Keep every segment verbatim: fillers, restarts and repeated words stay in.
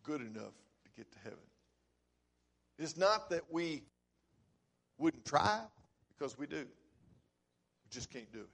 good enough to get to heaven. It's not that we wouldn't try, because we do. We just can't do it.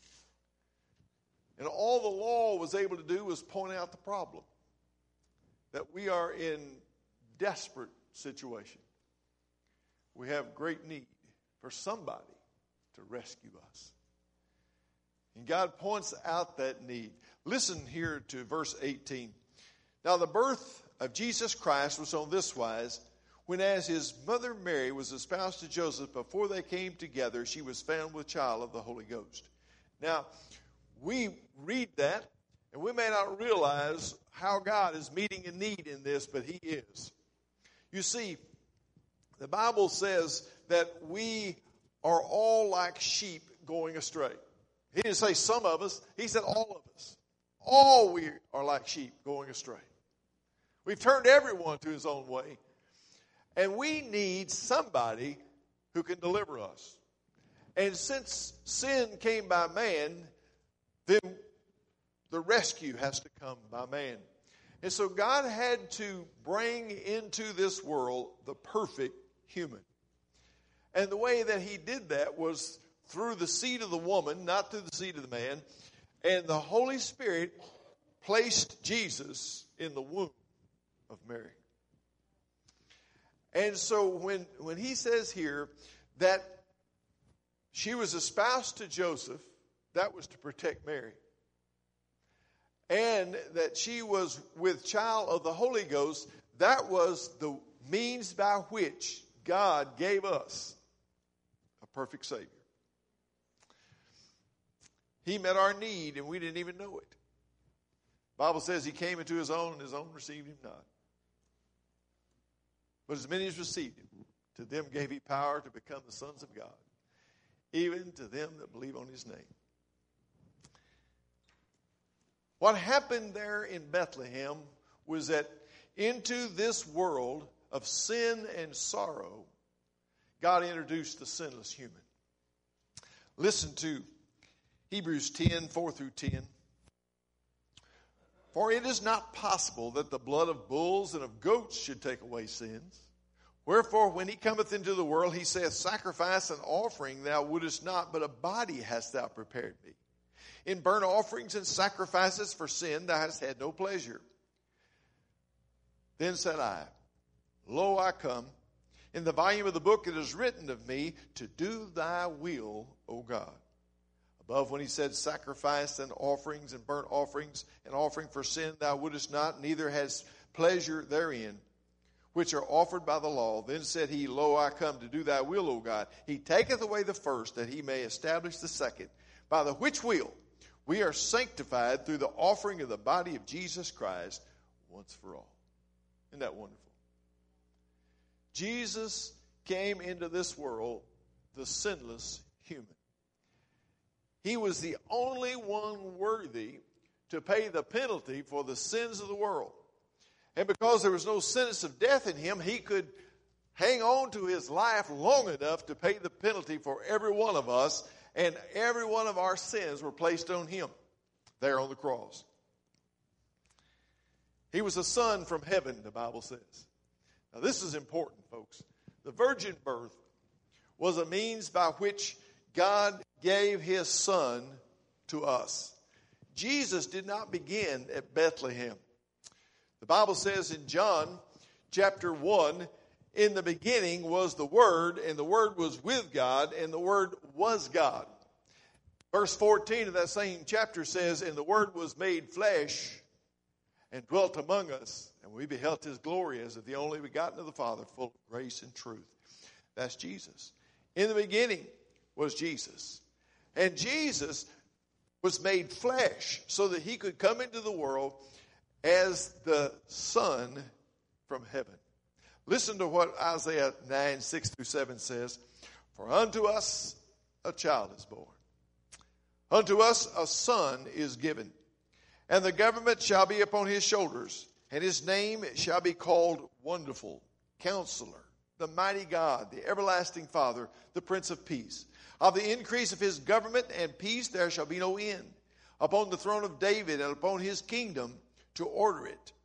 And all the law was able to do was point out the problem. That we are in desperate situation. We have great need for somebody to rescue us. And God points out that need. Listen here to verse eighteen. Now the birth of Jesus Christ was on this wise, when as his mother Mary was espoused to Joseph, before they came together, she was found with child of the Holy Ghost. Now, we read that, and we may not realize how God is meeting a need in this, but he is. You see, the Bible says that we are all like sheep going astray. He didn't say some of us. He said all of us. All we are like sheep going astray. We've turned everyone to his own way. And we need somebody who can deliver us. And since sin came by man, then the rescue has to come by man. And so God had to bring into this world the perfect human. And the way that he did that was through the seed of the woman, not through the seed of the man. And the Holy Spirit placed Jesus in the womb of Mary. And so when, when he says here that she was espoused to Joseph, that was to protect Mary. And that she was with child of the Holy Ghost, that was the means by which God gave us a perfect Savior. He met our need and we didn't even know it. The Bible says he came into his own and his own received him not. But as many as received him, to them gave he power to become the sons of God, even to them that believe on his name. What happened there in Bethlehem was that into this world of sin and sorrow, God introduced the sinless human. Listen to Hebrews ten, four through ten. For it is not possible that the blood of bulls and of goats should take away sins. Wherefore, when he cometh into the world, he saith, sacrifice and offering thou wouldest not, but a body hast thou prepared me. In burnt offerings and sacrifices for sin thou hast had no pleasure. Then said I, Lo, I come. In the volume of the book it is written of me, to do thy will, O God. Above, when he said, sacrifice and offerings and burnt offerings and offering for sin thou wouldest not, neither has pleasure therein, which are offered by the law. Then said he, Lo, I come to do thy will, O God. He taketh away the first, that he may establish the second, by the which will we are sanctified through the offering of the body of Jesus Christ once for all. Isn't that wonderful? Jesus came into this world the sinless human. He was the only one worthy to pay the penalty for the sins of the world. And because there was no sentence of death in him, he could hang on to his life long enough to pay the penalty for every one of us. And every one of our sins were placed on him there on the cross. He was a son from heaven, the Bible says. Now this is important, folks. The virgin birth was a means by which God gave his son to us. Jesus did not begin at Bethlehem. The Bible says in John chapter one, in the beginning was the Word, and the Word was with God, and the Word was God. Verse fourteen of that same chapter says, and the Word was made flesh and dwelt among us, and we beheld his glory as of the only begotten of the Father, full of grace and truth. That's Jesus. In the beginning was Jesus. And Jesus was made flesh so that he could come into the world as the Son from heaven. Listen to what Isaiah nine, six through seven says. For unto us a child is born. Unto us a son is given. And the government shall be upon his shoulders. And his name shall be called Wonderful, Counselor, the Mighty God, the Everlasting Father, the Prince of Peace. Of the increase of his government and peace there shall be no end. Upon the throne of David and upon his kingdom, to order it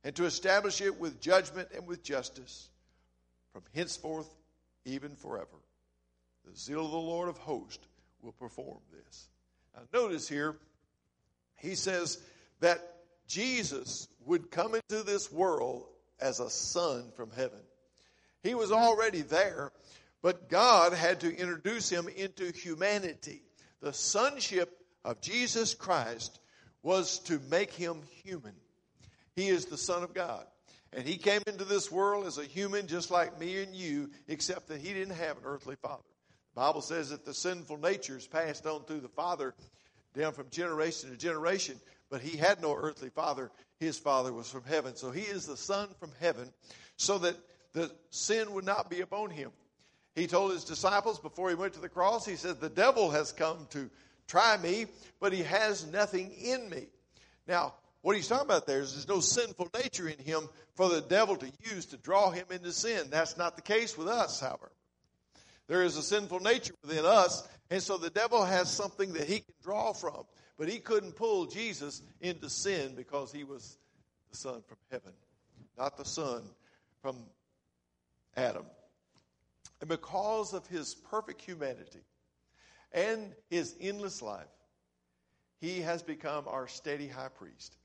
and to establish it with judgment and with justice from henceforth even forever. The zeal of the Lord of hosts will perform this. Now notice here, he says that Jesus would come into this world as a son from heaven. He was already there, but God had to introduce him into humanity. The sonship of Jesus Christ was to make him human. He is the Son of God. And he came into this world as a human just like me and you, except that he didn't have an earthly father. The Bible says that the sinful nature is passed on through the father down from generation to generation, but he had no earthly father. His father was from heaven. So he is the Son from heaven so that the sin would not be upon him. He told his disciples before he went to the cross, he said, the devil has come to try me, but he has nothing in me. Now, what he's talking about there is there's no sinful nature in him for the devil to use to draw him into sin. That's not the case with us, however. There is a sinful nature within us, and so the devil has something that he can draw from. But he couldn't pull Jesus into sin because he was the Son from heaven, not the Son from Adam. And because of his perfect humanity and his endless life, he has become our steady high priest.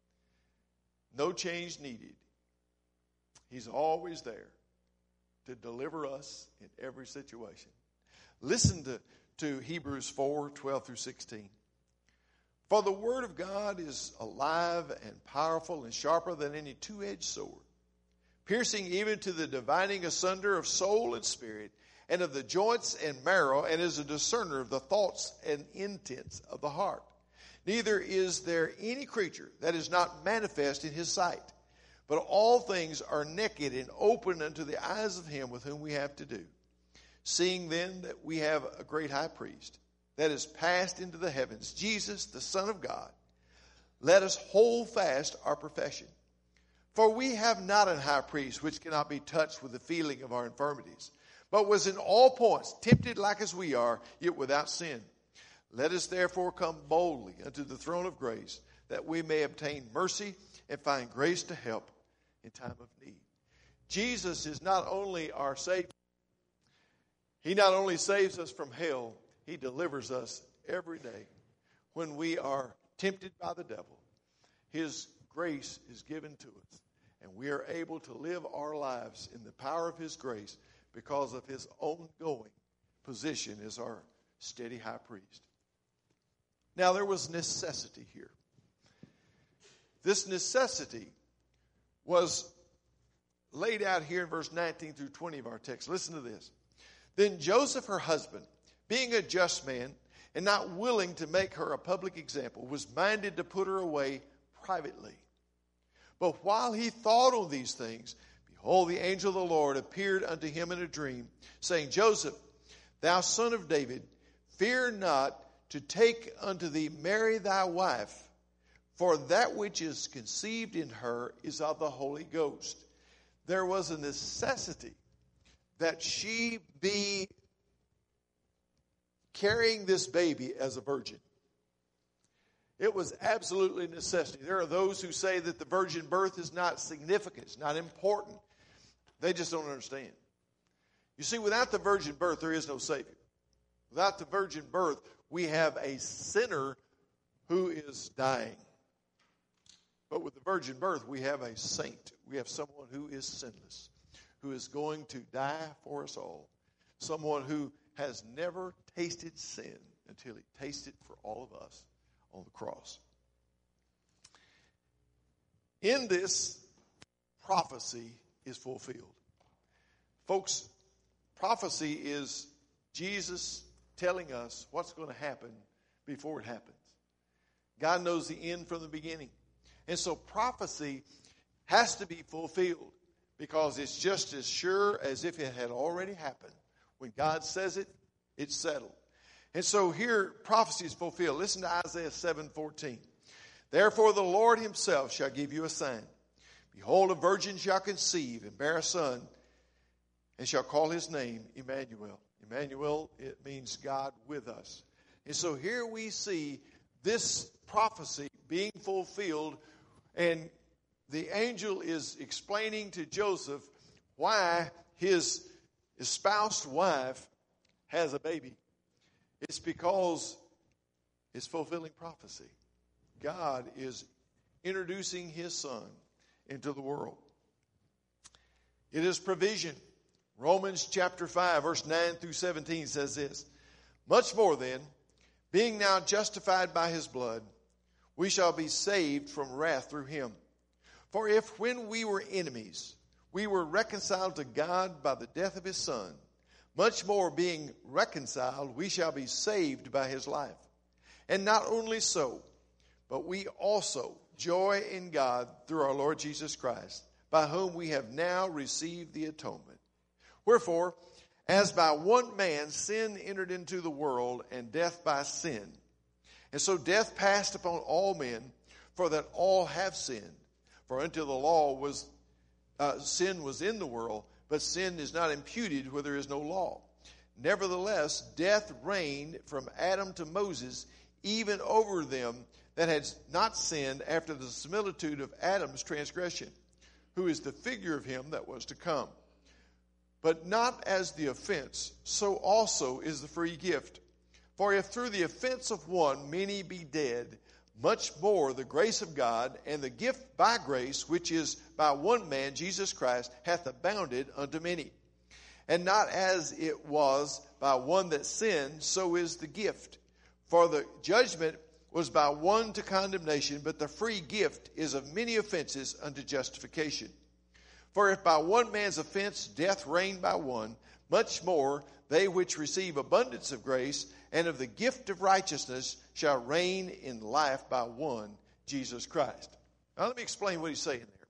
No change needed. He's always there to deliver us in every situation. Listen to, to Hebrews four, twelve through sixteen. For the word of God is alive and powerful and sharper than any two-edged sword, piercing even to the dividing asunder of soul and spirit, and of the joints and marrow, and is a discerner of the thoughts and intents of the heart. Neither is there any creature that is not manifest in his sight, but all things are naked and open unto the eyes of him with whom we have to do. Seeing then that we have a great high priest that is passed into the heavens, Jesus, the Son of God, let us hold fast our profession. For we have not an high priest which cannot be touched with the feeling of our infirmities, but was in all points tempted like as we are, yet without sin. Let us therefore come boldly unto the throne of grace, that we may obtain mercy and find grace to help in time of need. Jesus is not only our Savior. He not only saves us from hell, he delivers us every day. When we are tempted by the devil, his grace is given to us, and we are able to live our lives in the power of his grace because of his ongoing position as our steady high priest. Now, there was necessity here. This necessity was laid out here in verse nineteen through twenty of our text. Listen to this. Then Joseph, her husband, being a just man and not willing to make her a public example, was minded to put her away privately. But while he thought on these things, behold, the angel of the Lord appeared unto him in a dream, saying, Joseph, thou son of David, fear not to take unto thee Mary thy wife, for that which is conceived in her is of the Holy Ghost. There was a necessity that she be carrying this baby as a virgin. It was absolutely a necessity. There are those who say that the virgin birth is not significant, it's not important. They just don't understand. You see, without the virgin birth, there is no Savior. Without the virgin birth, we have a sinner who is dying. But with the virgin birth, we have a saint. We have someone who is sinless, who is going to die for us all. Someone who has never tasted sin until he tasted for all of us on the cross. In this, prophecy is fulfilled. Folks, prophecy is Jesus telling us what's going to happen before it happens. God knows the end from the beginning. And so prophecy has to be fulfilled because it's just as sure as if it had already happened. When God says it, it's settled. And so here, prophecy is fulfilled. Listen to Isaiah seven fourteen. Therefore the Lord himself shall give you a sign. Behold, a virgin shall conceive and bear a son, and shall call his name Emmanuel. Emmanuel, it means God with us. And so here we see this prophecy being fulfilled, and the angel is explaining to Joseph why his espoused wife has a baby. It's because it's fulfilling prophecy. God is introducing his son into the world. It is provision. Romans chapter five, verse nine through seventeen says this. Much more then, being now justified by his blood, we shall be saved from wrath through him. For if when we were enemies, we were reconciled to God by the death of his son, much more being reconciled, we shall be saved by his life. And not only so, but we also joy in God through our Lord Jesus Christ, by whom we have now received the atonement. Wherefore, as by one man sin entered into the world, and death by sin. And so death passed upon all men, for that all have sinned. For until the law was, uh, sin was in the world, but sin is not imputed where there is no law. Nevertheless, death reigned from Adam to Moses, even over them that had not sinned after the similitude of Adam's transgression, who is the figure of him that was to come. But not as the offense, so also is the free gift. For if through the offense of one many be dead, much more the grace of God and the gift by grace, which is by one man, Jesus Christ, hath abounded unto many. And not as it was by one that sinned, so is the gift. For the judgment was by one to condemnation, but the free gift is of many offenses unto justification. For if by one man's offense death reigned by one, much more they which receive abundance of grace and of the gift of righteousness shall reign in life by one, Jesus Christ. Now let me explain what he's saying there.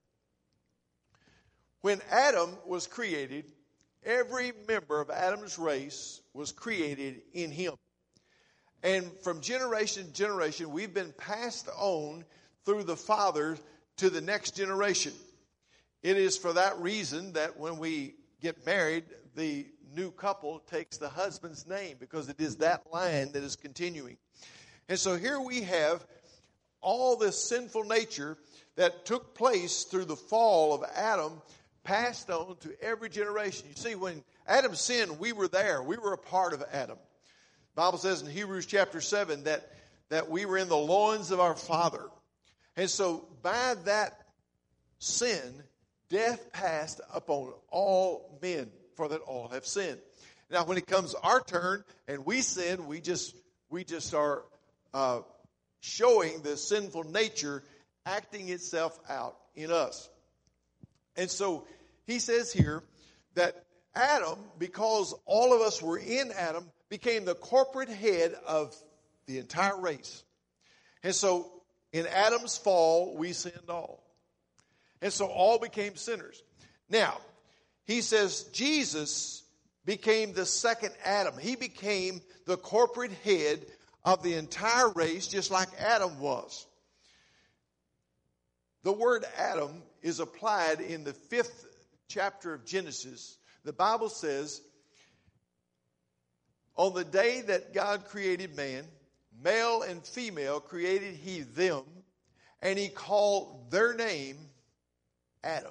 When Adam was created, every member of Adam's race was created in him. And from generation to generation, we've been passed on through the father to the next generation. It is for that reason that when we get married, the new couple takes the husband's name, because it is that line that is continuing. And so here we have all this sinful nature that took place through the fall of Adam passed on to every generation. You see, when Adam sinned, we were there. We were a part of Adam. The Bible says in Hebrews chapter seven that, that we were in the loins of our father. And so by that sin, death passed upon all men, for that all have sinned. Now, when it comes our turn and we sin, we just we just are uh, showing the sinful nature acting itself out in us. And so he says here that Adam, because all of us were in Adam, became the corporate head of the entire race. And so in Adam's fall, we sinned all. And so all became sinners. Now, he says Jesus became the second Adam. He became the corporate head of the entire race, just like Adam was. The word Adam is applied in the fifth chapter of Genesis. The Bible says, on the day that God created man, male and female created he them, and he called their name Adam.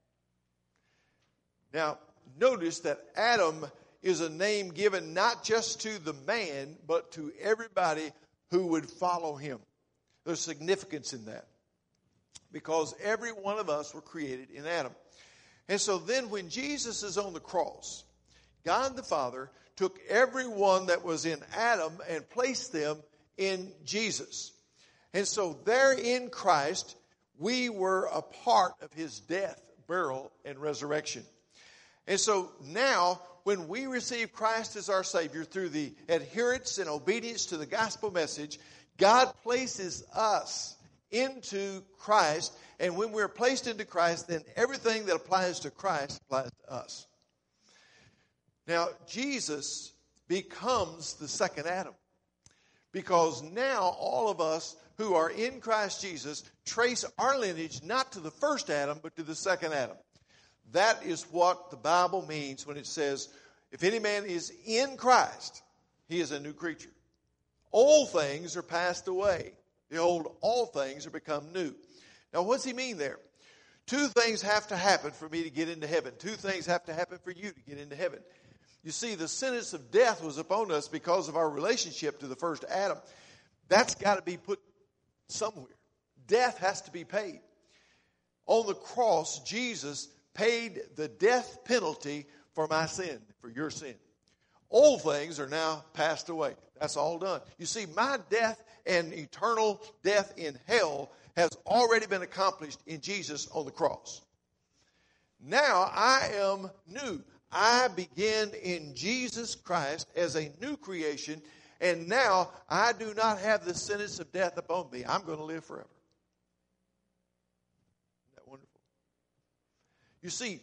Now, notice that Adam is a name given not just to the man, but to everybody who would follow him. There's significance in that, because every one of us were created in Adam. And so then when Jesus is on the cross, God the Father took everyone that was in Adam and placed them in Jesus. And so there in Christ, we were a part of his death, burial, and resurrection. And so now, when we receive Christ as our Savior through the adherence and obedience to the gospel message, God places us into Christ. And when we're placed into Christ, then everything that applies to Christ applies to us. Now, Jesus becomes the second Adam, because now all of us who are in Christ Jesus trace our lineage not to the first Adam, but to the second Adam. That is what the Bible means when it says, if any man is in Christ, he is a new creature. Old things are passed away. Behold, all things are become new. Now, what does he mean there? Two things have to happen for me to get into heaven. Two things have to happen for you to get into heaven. You see, the sentence of death was upon us because of our relationship to the first Adam. That's got to be put somewhere. Death has to be paid. On the cross, Jesus paid the death penalty for my sin, for your sin. Old things are now passed away. That's all done. You see, my death and eternal death in hell has already been accomplished in Jesus on the cross. Now I am new. I begin in Jesus Christ as a new creation, and now I do not have the sentence of death upon me. I'm going to live forever. Isn't that wonderful? You see,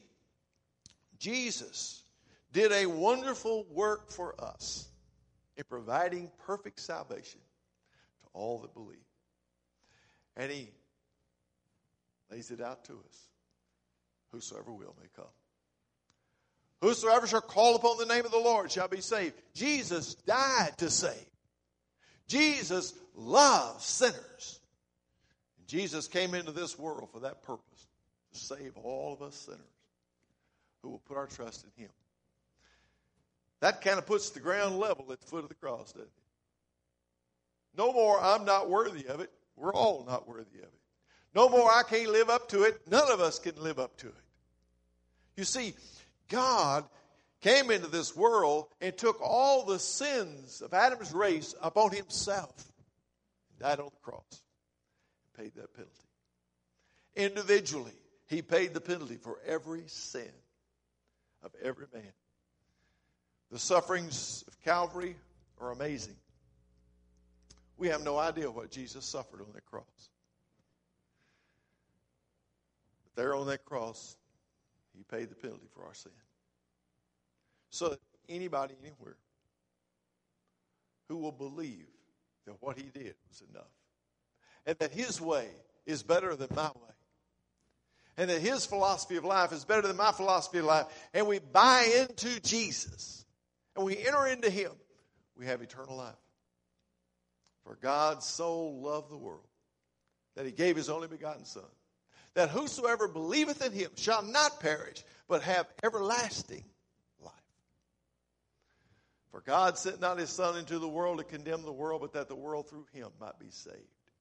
Jesus did a wonderful work for us in providing perfect salvation to all that believe. And he lays it out to us. Whosoever will may come. Whosoever shall call upon the name of the Lord shall be saved. Jesus died to save. Jesus loves sinners. And Jesus came into this world for that purpose, to save all of us sinners who will put our trust in him. That kind of puts the ground level at the foot of the cross, doesn't it? No more, I'm not worthy of it. We're all not worthy of it. No more, I can't live up to it. None of us can live up to it. You see, God came into this world and took all the sins of Adam's race upon himself. He died on the cross and paid that penalty. Individually, he paid the penalty for every sin of every man. The sufferings of Calvary are amazing. We have no idea what Jesus suffered on that cross. But there on that cross, he paid the penalty for our sin. So that anybody anywhere who will believe that what he did was enough, and that his way is better than my way, and that his philosophy of life is better than my philosophy of life, and we buy into Jesus, and we enter into him, we have eternal life. For God so loved the world that he gave his only begotten Son, that whosoever believeth in him shall not perish, but have everlasting life. For God sent not his Son into the world to condemn the world, but that the world through him might be saved.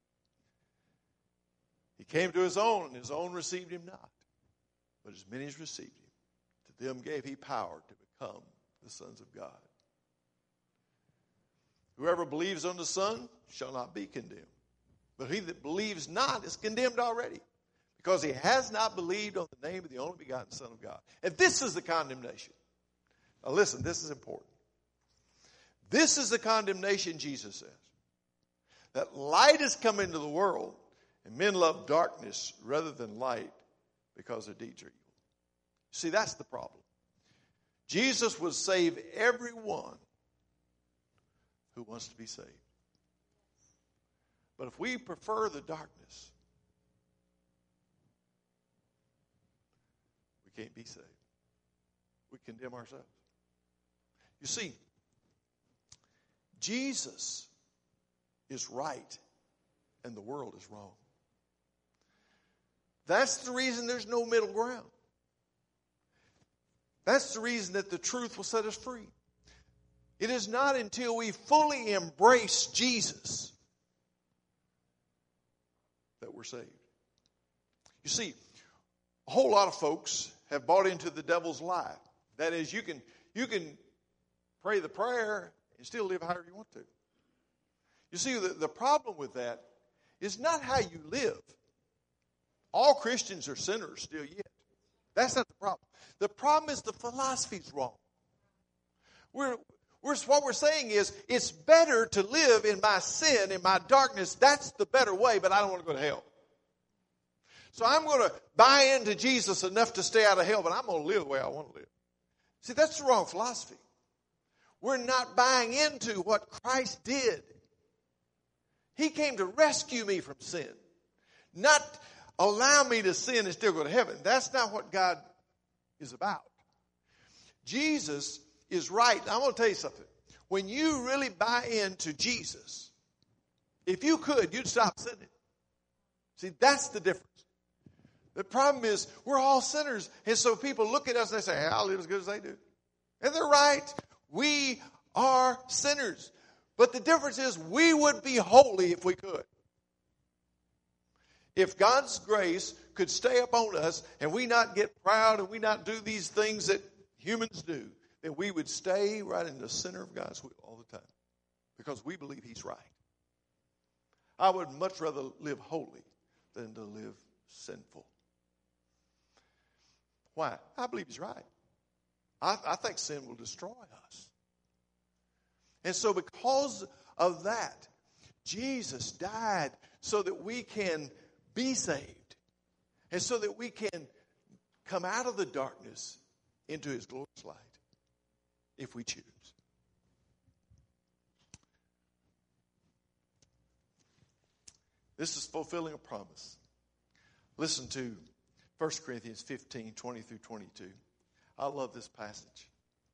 He came to his own, and his own received him not. But as many as received him, to them gave he power to become the sons of God. Whoever believes on the Son shall not be condemned. But he that believes not is condemned already, because he has not believed on the name of the only begotten Son of God. And this is the condemnation. Now listen, this is important. This is the condemnation, Jesus says. That light has come into the world, and men love darkness rather than light, because their deeds are evil. See, that's the problem. Jesus would save everyone who wants to be saved. But if we prefer the darkness, we can't be saved. We condemn ourselves. You see, Jesus is right and the world is wrong. That's the reason there's no middle ground. That's the reason that the truth will set us free. It is not until we fully embrace Jesus that we're saved. You see, a whole lot of folks have bought into the devil's lie. That is, you can, you can pray the prayer and still live however you want to. You see, the, the problem with that is not how you live. All Christians are sinners still yet. That's not the problem. The problem is the philosophy's wrong. We're, we're, what we're saying is, it's better to live in my sin, in my darkness. That's the better way, but I don't want to go to hell. So I'm going to buy into Jesus enough to stay out of hell, but I'm going to live the way I want to live. See, that's the wrong philosophy. We're not buying into what Christ did. He came to rescue me from sin, not allow me to sin and still go to heaven. That's not what God is about. Jesus is right. I'm going to tell you something. When you really buy into Jesus, if you could, you'd stop sinning. See, that's the difference. The problem is we're all sinners. And so people look at us and they say, hey, I'll live as good as they do. And they're right. We are sinners. But the difference is we would be holy if we could. If God's grace could stay upon us and we not get proud and we not do these things that humans do, then we would stay right in the center of God's will all the time because we believe He's right. I would much rather live holy than to live sinful. Why? I believe He's right. I, I think sin will destroy us. And so because of that, Jesus died so that we can be saved. And so that we can come out of the darkness into His glorious light if we choose. This is fulfilling a promise. Listen to First Corinthians fifteen, twenty through twenty-two. I love this passage.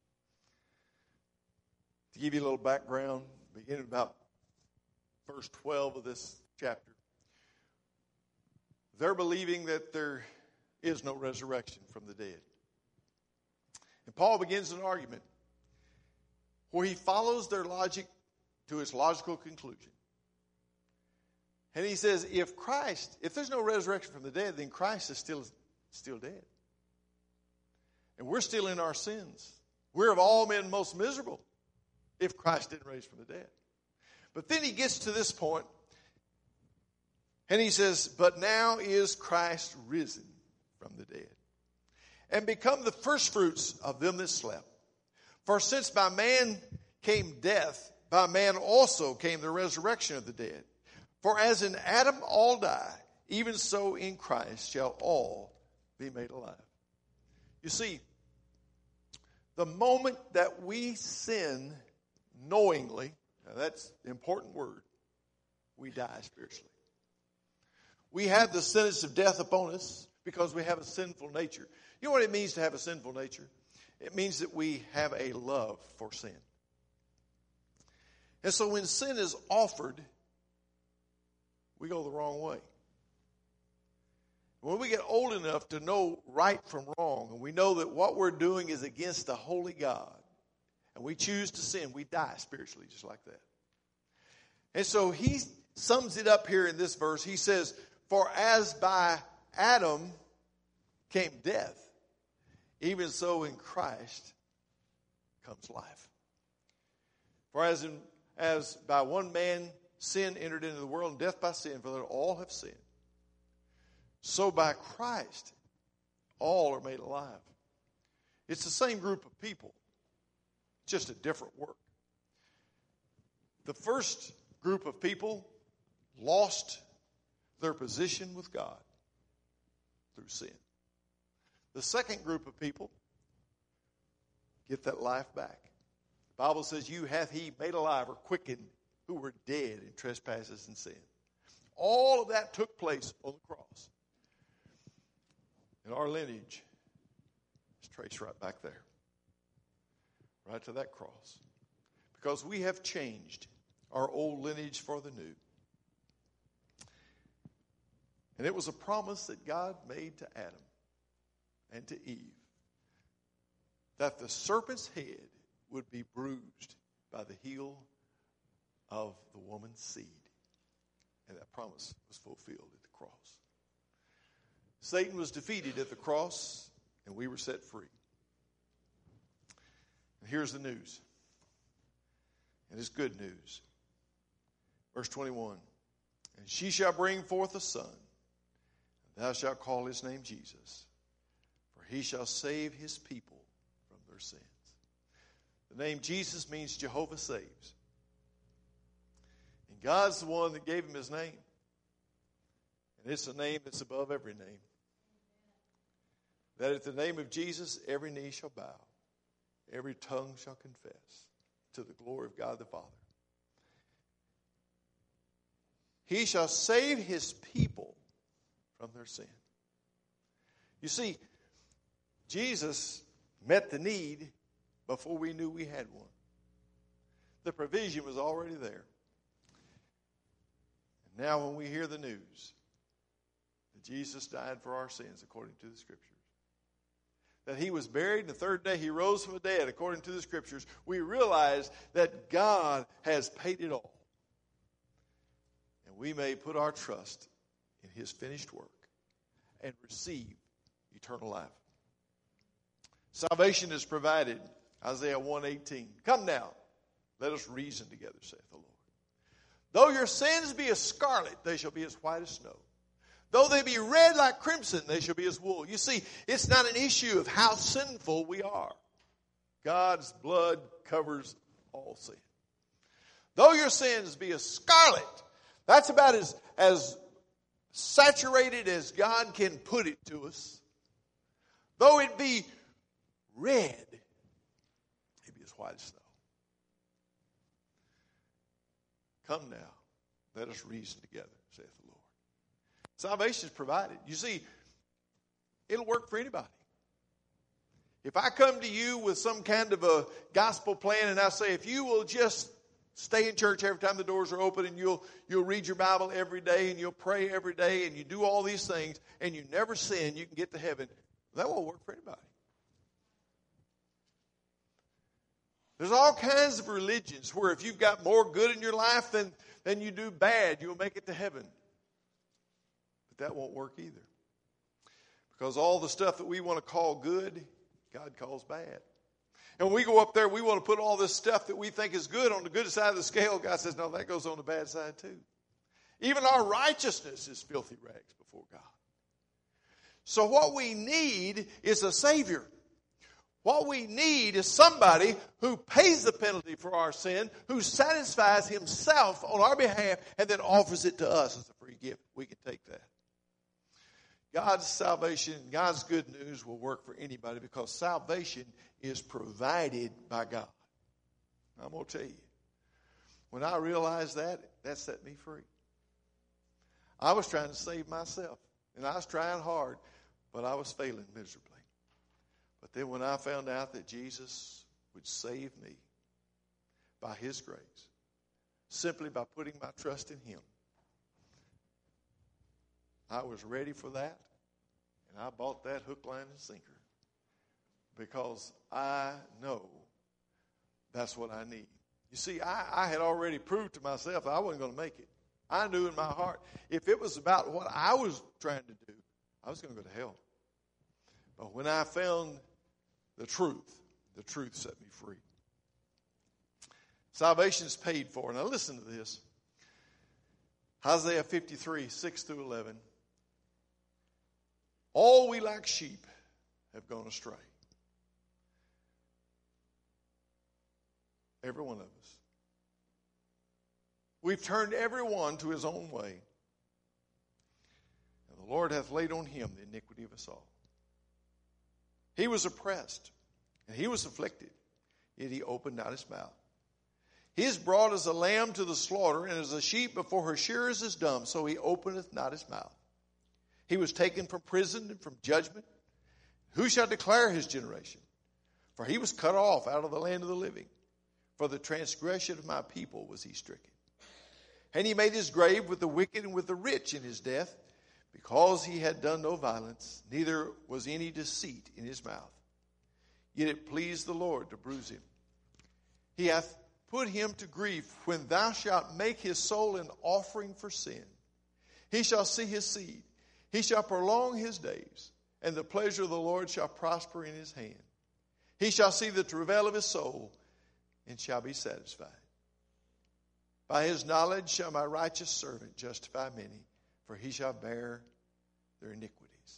To give you a little background, beginning about verse twelve of this chapter, they're believing that there is no resurrection from the dead. And Paul begins an argument where he follows their logic to its logical conclusion. And he says, if Christ, if there's no resurrection from the dead, then Christ is still, still dead. And we're still in our sins. We're of all men most miserable if Christ didn't raise from the dead. But then he gets to this point, and he says, but now is Christ risen from the dead, and become the firstfruits of them that slept. For since by man came death, by man also came the resurrection of the dead. For as in Adam all die, even so in Christ shall all be made alive. You see, the moment that we sin knowingly, now that's the important word, we die spiritually. We have the sentence of death upon us because we have a sinful nature. You know what it means to have a sinful nature? It means that we have a love for sin. And so when sin is offered, we go the wrong way. When we get old enough to know right from wrong, and we know that what we're doing is against the holy God, and we choose to sin, we die spiritually just like that. And so he sums it up here in this verse. He says, for as by Adam came death, even so in Christ comes life. For as, in, as by one man sin entered into the world, and death by sin, for that all have sinned. So by Christ, all are made alive. It's the same group of people, just a different work. The first group of people lost their position with God through sin. The second group of people get that life back. The Bible says, you hath He made alive or quickened who were dead in trespasses and sin. All of that took place on the cross. And our lineage is traced right back there. Right to that cross. Because we have changed our old lineage for the new. And it was a promise that God made to Adam and to Eve that the serpent's head would be bruised by the heel of the woman's seed. And that promise was fulfilled at the cross. Satan was defeated at the cross, and we were set free. And here's the news. And it's good news. Verse twenty-one. And she shall bring forth a son, and thou shalt call his name Jesus, for he shall save his people from their sins. The name Jesus means Jehovah saves. And God's the one that gave him his name. And it's a name that's above every name. That at the name of Jesus, every knee shall bow, every tongue shall confess to the glory of God the Father. He shall save his people from their sin. You see, Jesus met the need before we knew we had one. The provision was already there. And now when we hear the news that Jesus died for our sins according to the Scriptures. That he was buried, and the third day he rose from the dead according to the Scriptures. We realize that God has paid it all. And we may put our trust in his finished work and receive eternal life. Salvation is provided. Isaiah one eighteen. Come now, let us reason together, saith the Lord. Though your sins be as scarlet, they shall be as white as snow. Though they be red like crimson, they shall be as wool. You see, it's not an issue of how sinful we are. God's blood covers all sin. Though your sins be as scarlet, that's about as, as saturated as God can put it to us. Though it be red, it be as white as snow. Come now, let us reason together, saith the Lord. Salvation is provided. You see, it'll work for anybody. If I come to you with some kind of a gospel plan and I say, if you will just stay in church every time the doors are open and you'll you'll read your Bible every day and you'll pray every day and you do all these things and you never sin, you can get to heaven. That won't work for anybody. There's all kinds of religions where if you've got more good in your life than, than you do bad, you'll make it to heaven. But that won't work either. Because all the stuff that we want to call good, God calls bad. And when we go up there, we want to put all this stuff that we think is good on the good side of the scale. God says, no, that goes on the bad side too. Even our righteousness is filthy rags before God. So what we need is a Savior. What we need is somebody who pays the penalty for our sin, who satisfies himself on our behalf, and then offers it to us as a free gift. We can take that. God's salvation, God's good news will work for anybody because salvation is provided by God. I'm going to tell you, when I realized that, that set me free. I was trying to save myself, and I was trying hard, but I was failing miserably. But then when I found out that Jesus would save me by his grace, simply by putting my trust in him, I was ready for that, and I bought that hook, line, and sinker because I know that's what I need. You see, I, I had already proved to myself that I wasn't going to make it. I knew in my heart, if it was about what I was trying to do, I was going to go to hell. But when I found the truth, the truth set me free. Salvation is paid for. Now listen to this. Isaiah fifty-three, six through eleven. All we like sheep have gone astray. Every one of us. We've turned every one to his own way. And the Lord hath laid on him the iniquity of us all. He was oppressed, and he was afflicted, yet he opened not his mouth. He is brought as a lamb to the slaughter, and as a sheep before her shearers is dumb, so he openeth not his mouth. He was taken from prison and from judgment. Who shall declare his generation? For he was cut off out of the land of the living. For the transgression of my people was he stricken. And he made his grave with the wicked and with the rich in his death, because he had done no violence, neither was any deceit in his mouth. Yet it pleased the Lord to bruise him. He hath put him to grief when thou shalt make his soul an offering for sin. He shall see his seed. He shall prolong his days, and the pleasure of the Lord shall prosper in his hand. He shall see the travail of his soul, and shall be satisfied. By his knowledge shall my righteous servant justify many, for he shall bear their iniquities.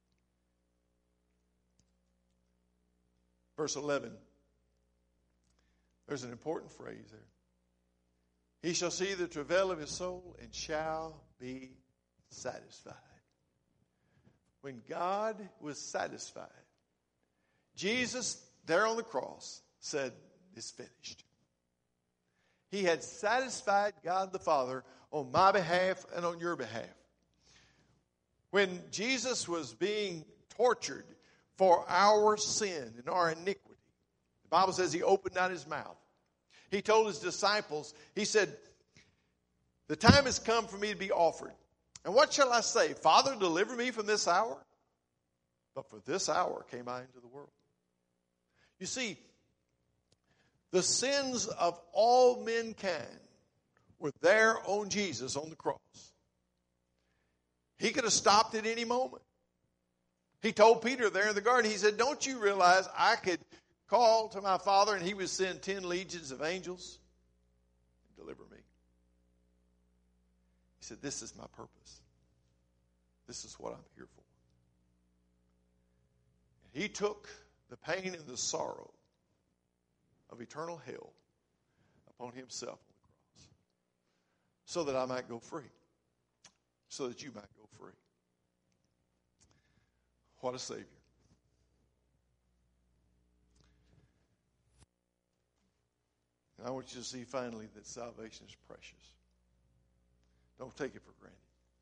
Verse eleven. There's an important phrase there. He shall see the travail of his soul and shall be satisfied. When God was satisfied, Jesus, there on the cross, said, it's finished. He had satisfied God the Father on my behalf and on your behalf. When Jesus was being tortured for our sin and our iniquity, the Bible says he opened not his mouth. He told his disciples, he said, the time has come for me to be offered. And what shall I say? Father, deliver me from this hour? But for this hour came I into the world. You see, the sins of all mankind were there on Jesus on the cross. He could have stopped at any moment. He told Peter there in the garden, he said, don't you realize I could call to my Father and he would send ten legions of angels and deliver me? He said, this is my purpose. This is what I'm here for. And he took the pain and the sorrow of eternal hell upon himself on the cross so that I might go free, so that you might go free. What a Savior. And I want you to see finally that salvation is precious. Don't take it for granted.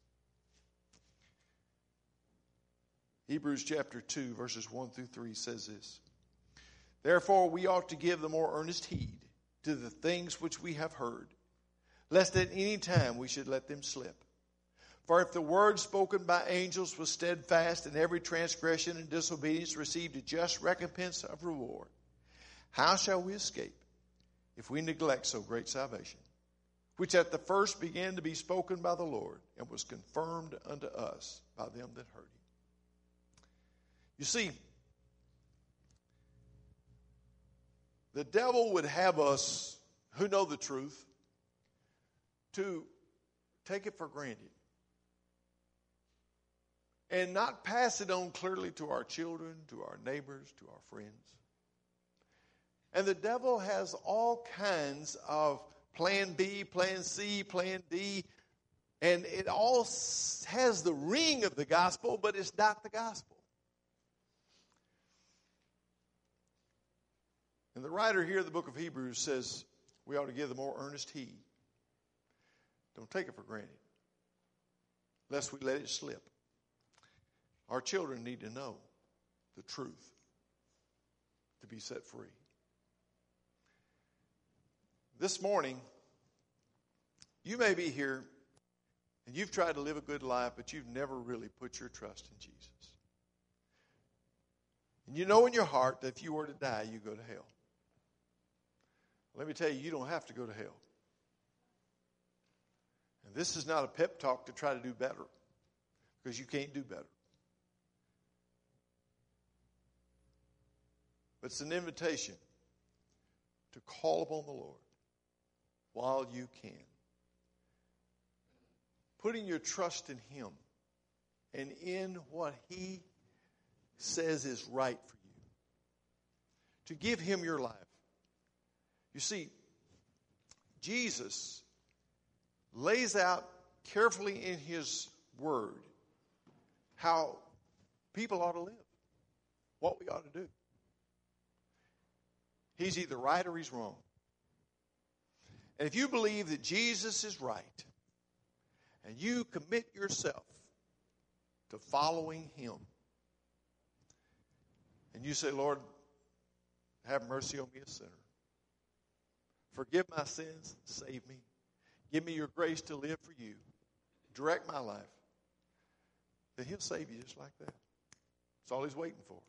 Hebrews chapter two, verses one through three says this. Therefore, we ought to give the more earnest heed to the things which we have heard, lest at any time we should let them slip. For if the word spoken by angels was steadfast, and every transgression and disobedience received a just recompense of reward, how shall we escape if we neglect so great salvation, which at the first began to be spoken by the Lord, and was confirmed unto us by them that heard him? You see, the devil would have us who know the truth to take it for granted and not pass it on clearly to our children, to our neighbors, to our friends. And the devil has all kinds of plan B, plan C, plan D, and it all has the ring of the gospel, but it's not the gospel. And the writer here of the book of Hebrews says we ought to give the more earnest heed. Don't take it for granted, lest we let it slip. Our children need to know the truth to be set free. This morning, you may be here and you've tried to live a good life, but you've never really put your trust in Jesus. And you know in your heart that if you were to die, you go to hell. Let me tell you, you don't have to go to hell. And this is not a pep talk to try to do better, because you can't do better. But it's an invitation to call upon the Lord while you can. Putting your trust in Him and in what He says is right for you. To give Him your life. You see, Jesus lays out carefully in His Word how people ought to live, what we ought to do. He's either right or He's wrong. And if you believe that Jesus is right, and you commit yourself to following Him, and you say, Lord, have mercy on me, a sinner. Forgive my sins, save me. Give me your grace to live for you. Direct my life. Then He'll save you just like that. That's all He's waiting for.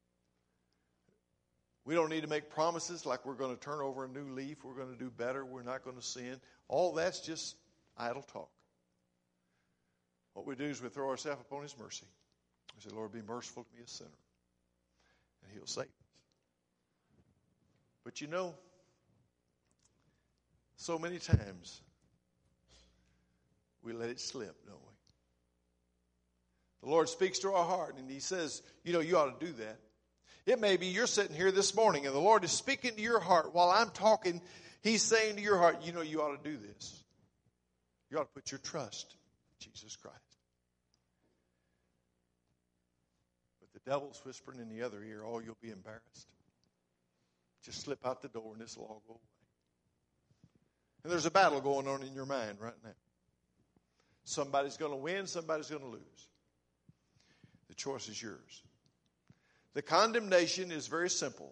We don't need to make promises like we're going to turn over a new leaf, we're going to do better, we're not going to sin. All that's just idle talk. What we do is we throw ourselves upon His mercy. We say, Lord, be merciful to me, a sinner. And He'll save us. But you know, so many times we let it slip, don't we? The Lord speaks to our heart and He says, you know, you ought to do that. It may be you're sitting here this morning and the Lord is speaking to your heart while I'm talking. He's saying to your heart, you know, you ought to do this. You ought to put your trust in Jesus Christ. But the devil's whispering in the other ear, oh, you'll be embarrassed. Just slip out the door and this will all go away. And there's a battle going on in your mind right now. Somebody's going to win, somebody's going to lose. The choice is yours. The condemnation is very simple.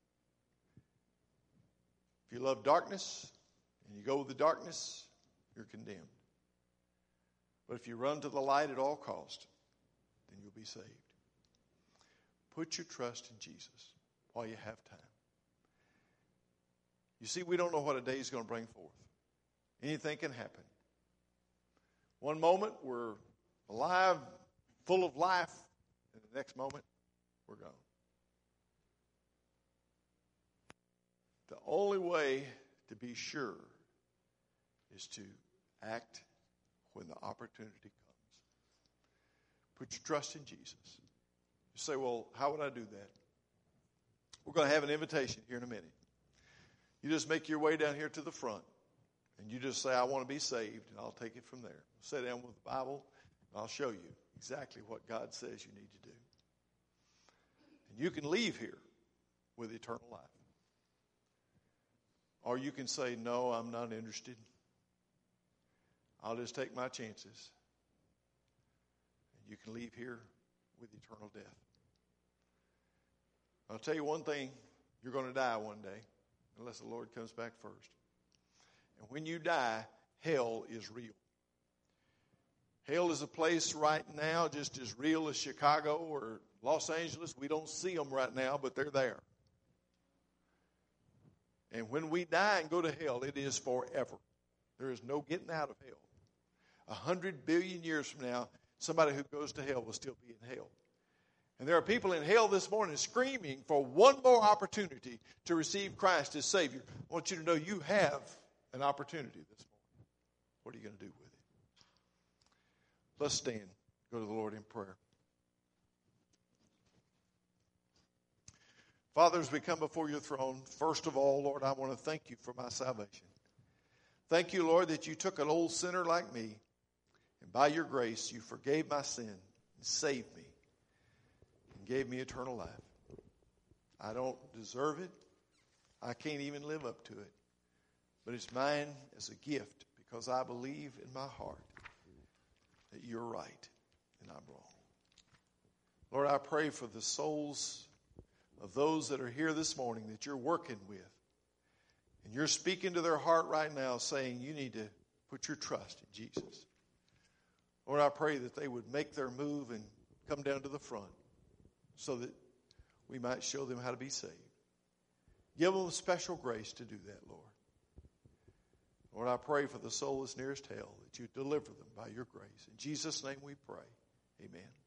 If you love darkness and you go with the darkness, you're condemned. But if you run to the light at all cost, then you'll be saved. Put your trust in Jesus while you have time. You see, we don't know what a day is going to bring forth. Anything can happen. One moment we're alive, full of life, and the next moment we're gone. The only way to be sure is to act when the opportunity comes. Put your trust in Jesus. You say, well, how would I do that? We're going to have an invitation here in a minute. You just make your way down here to the front, and you just say, I want to be saved, and I'll take it from there. Sit down with the Bible, and I'll show you exactly what God says you need to do. And you can leave here with eternal life. Or you can say, no, I'm not interested. I'll just take my chances. And you can leave here with eternal death. I'll tell you one thing, you're going to die one day, unless the Lord comes back first. And when you die, hell is real. Hell is a place right now just as real as Chicago or Los Angeles. We don't see them right now, but they're there. And when we die and go to hell, it is forever. There is no getting out of hell. A hundred billion years from now, somebody who goes to hell will still be in hell. And there are people in hell this morning screaming for one more opportunity to receive Christ as Savior. I want you to know you have an opportunity this morning. What are you going to do with it? Let's stand. Go to the Lord in prayer. Father, as we come before your throne, first of all, Lord, I want to thank you for my salvation. Thank you, Lord, that you took an old sinner like me, and by your grace, you forgave my sin and saved me and gave me eternal life. I don't deserve it. I can't even live up to it. But it's mine as a gift because I believe in my heart that you're right and I'm wrong. Lord, I pray for the souls of those that are here this morning that you're working with. And you're speaking to their heart right now saying you need to put your trust in Jesus. Lord, I pray that they would make their move and come down to the front so that we might show them how to be saved. Give them special grace to do that, Lord. Lord, I pray for the soul that's nearest hell that you deliver them by your grace. In Jesus' name we pray. Amen.